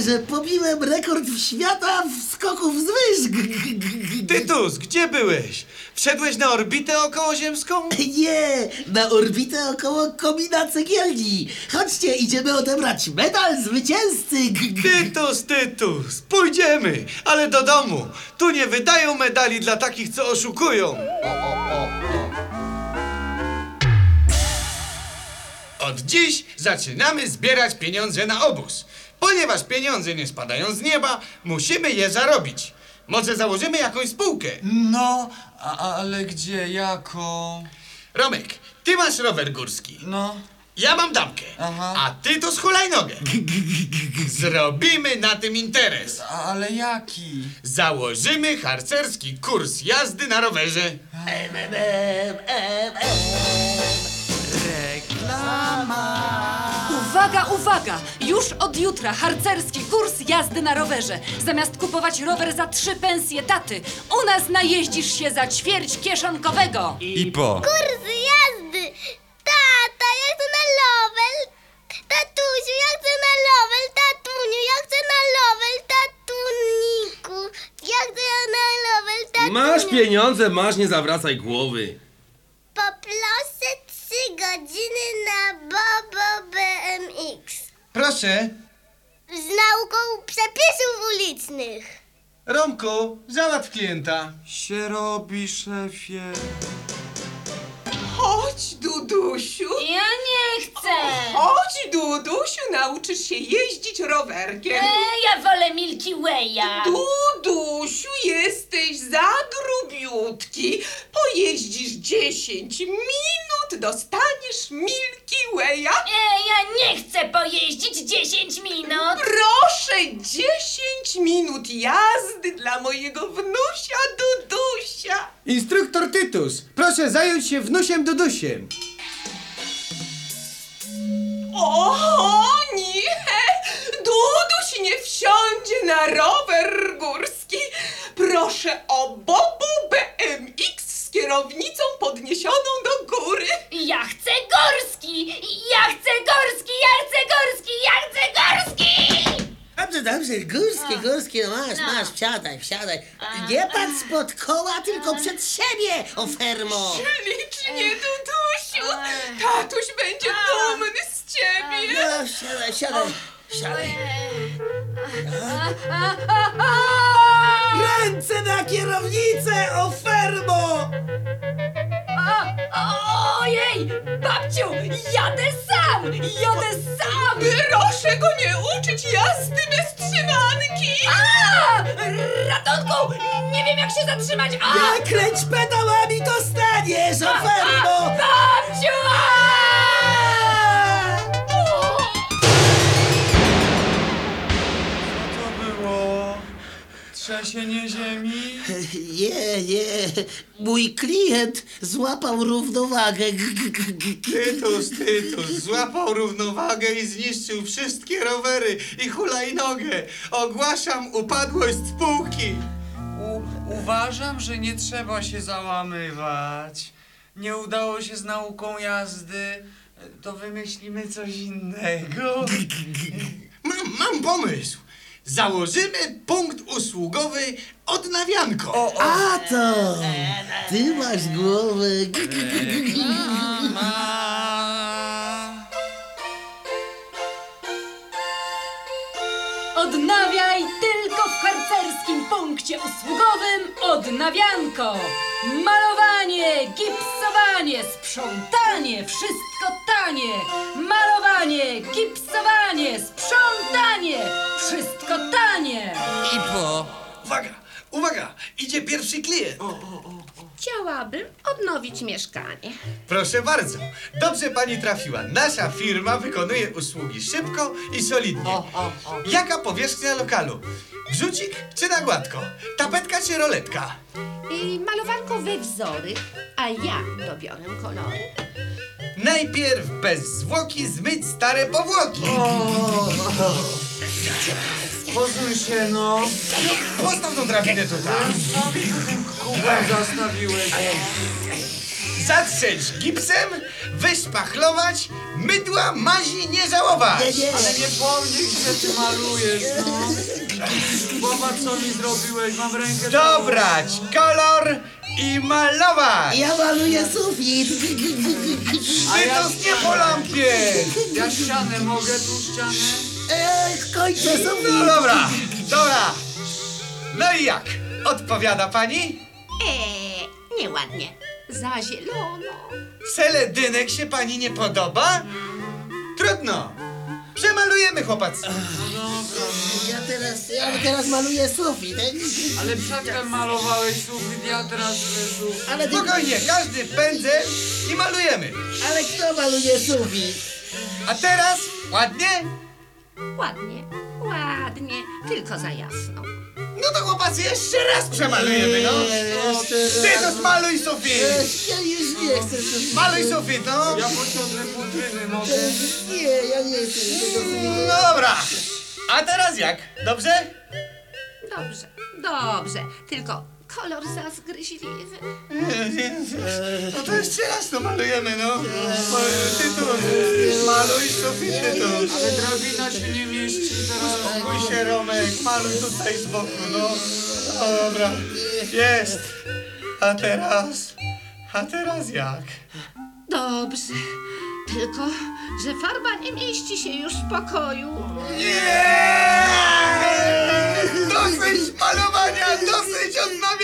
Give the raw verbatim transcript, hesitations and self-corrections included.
że pobiłem rekord świata w skoków z wyż. Tytus, gdzie byłeś? Wszedłeś na orbitę okołoziemską? Nie, na orbitę około komina cegielni. Chodźcie, idziemy odebrać medal zwycięzcy. Tytus, Tytus, pójdziemy, ale do domu. Tu nie wydają medali dla takich, co oszukują. Od dziś zaczynamy zbierać pieniądze na obóz. Ponieważ pieniądze nie spadają z nieba, musimy je zarobić. Może założymy jakąś spółkę? No, a, ale gdzie, jaką? Romek, ty masz rower górski. No, Ja mam damkę, Aha. a ty to hulajnogę. Zrobimy na tym interes. a, ale jaki? Założymy harcerski kurs jazdy na rowerze. Em, em, em, em, em. Uwaga, uwaga! Już od jutra harcerski kurs jazdy na rowerze. Zamiast kupować rower za trzy pensje taty, u nas najeździsz się za ćwierć kieszonkowego. I po. Kursy jazdy! Tata, ja chcę na rower! Tatusiu, ja chcę na rower! Tatuniu, ja chcę na rower! Tatuniku, ja chcę na rower! Tatuniu! Masz pieniądze, masz, nie zawracaj głowy. Poproszę trzy godziny na Bobo B M X Proszę, z nauką przepisów ulicznych. Romku, załatw klienta. Się robi, szefie. Chodź, Dudusiu. Ja nie chcę! Chodź, Dudusiu, nauczysz się jeździć rowerkiem. ja wolę Milky Way'a. Dudusiu, jesteś za grubiutki. Pojeździsz dziesięć minut, dostaniesz Milky Way'a. ja nie chcę pojeździć dziesięć minut. Proszę, dziesięć minut jazdy dla mojego wnusia Dudusia. Instruktor Tytus, proszę zająć się wnusiem Dudusiem. O nie! Duduś nie wsiądzie na rower górski. Proszę o Bobo B M X z kierownicą podniesioną do góry. Ja chcę gorski! Ja chcę gorski! Ja chcę gorski! Ja chcę gorski! Dobrze, dobrze, górskie, górskie, no masz, masz, wsiadaj, wsiadaj. Nie patrz spod koła, tylko przed siebie, ofermo. Ślicznie, Dudusiu. Tatuś będzie dumny z ciebie. No, siadaj, siadaj, siadaj. Ręce na kierownicę, ofermo! Ojej! Babciu! Jadę sam! Jadę sam! Proszę go nie uczyć jazdy bez trzymanki. A! Ratunku! Nie wiem jak się zatrzymać! A! Nie kręć pedałami, to staniesz, ofermo! Babciu! Co to było? Trzęsienie ziemi? Nie, nie, mój klient złapał równowagę. Tytus, Tytus, złapał równowagę i zniszczył wszystkie rowery i hulajnogę. Ogłaszam upadłość spółki. U, uważam, że nie trzeba się załamywać. Nie udało się z nauką jazdy. To wymyślimy coś innego. Mam, mam pomysł. Założymy punkt usługowy Odnawianko. A to, ty masz głowę. Ma... Odnawiaj tylko w harcerskim punkcie usługowym Odnawianko! Malowanie, gipsowanie, sprzątanie, wszystko tanie! Malowanie, gipsowanie, sprzątanie, wszystko tanie! I po. Uwaga, uwaga, idzie pierwszy klient. Chciałabym odnowić mieszkanie. Proszę bardzo, dobrze pani trafiła. Nasza firma wykonuje usługi szybko i solidnie. Jaka powierzchnia lokalu? Wrzucik czy na gładko? Tapetka czy roletka? I malowanko we wzory, a ja dobiorę kolory. Najpierw bez zwłoki zmyć stare powłoki. Pozuj się, no. Postaw tą drabinę tutaj. Kubek zastawiłeś. zatrzeć gipsem, wyszpachlować, mydła mazi nie żałować. Nie, nie. Ale nie pomnij, że ty malujesz, no. Popatrz, co mi zrobiłeś, mam rękę... Dobrać kolor i malować. Ja maluję sufit. A ja Tytus, nie po lampie. Ja ścianę mogę, tu ścianę? Eee, kończę sufit. No dobra, dobra. No i jak? Odpowiada pani? Eee, nieładnie. Za zielono. Seledynek się pani nie podoba? Trudno. Przemalujemy, chłopacy. Ja teraz, ja teraz maluję sufit. e? Ale przedtem malowałeś sufit, ja teraz sufit. Ale, ty, Spokojnie, każdy pędzel i malujemy. ale kto maluje sufit? A teraz ładnie? Ładnie, ładnie, tylko za jasno. No to chłopacy, jeszcze raz przemalujemy, no. Tytus, maluj sufit. Ja już nie chcę sufit. Maluj sufit, no. Ja pociągnę futryny, mogę? Nie, ja nie chcę tego sufitu. No dobra. A teraz jak? Dobrze? Dobrze, dobrze, tylko kolor za zgryźliwy. No to jeszcze raz to malujemy, no. Tytus, maluj sufit, Tytus. Ale drabina się nie mieści teraz. Spokój się, Romek, maluj tutaj z boku, no. No dobra, jest. A teraz? A teraz jak? Dobrze, tylko że farba nie mieści się już w pokoju. Nie! Dosyć malowania, dosyć odnawiania!